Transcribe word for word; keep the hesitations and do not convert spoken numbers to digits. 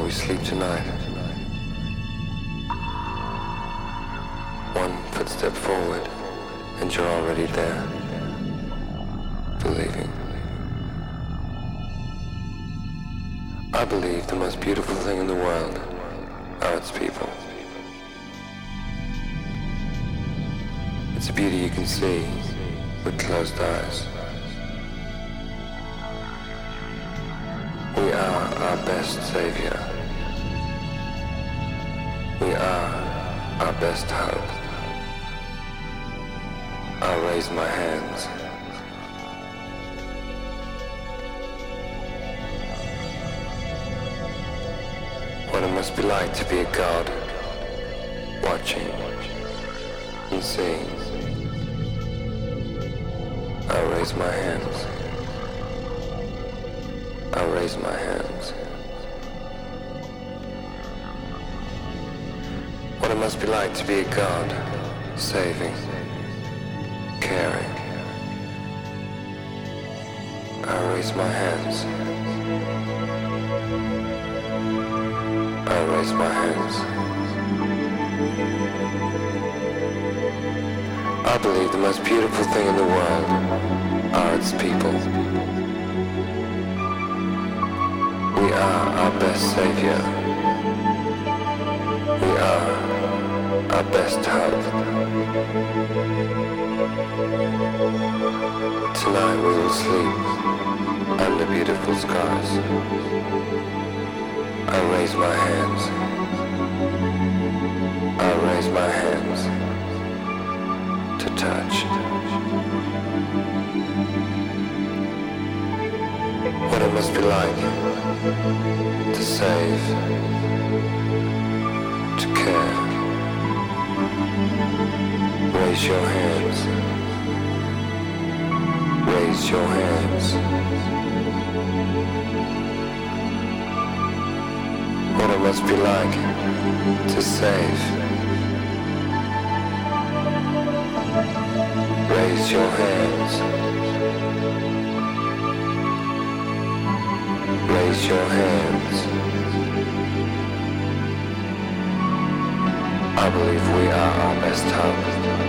we sleep tonight. One footstep forward, and you're already there, believing. I believe the most beautiful thing in the world are its people. It's a beauty you can see with closed eyes. We are our best savior. We are our best hope. I'll raise my hands. What it must be like to be a god, watching and seeing. I'll raise my hands. I'll raise my hands. What it must be like to be a god, saving, caring. I'll raise my hands. I'll raise my hands. I believe the most beautiful thing in the world are its people. We are our best savior. We are our best hope. Tonight we will sleep under beautiful skies. I raise my hands. I raise my hands to touch. What it must be like to save, to care. Raise your hands. Raise your hands. What it must be like to save. Raise your hands. Raise your hands. I believe we are our best hope.